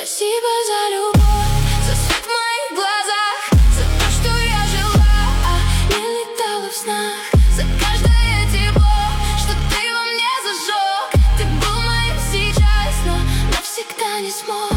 Спасибо за любовь, за свет в моих глазах, за то, что я жила, не летала в снах, за каждое тепло, что ты во мне зажег. Ты был моим сейчас, но навсегда не смог.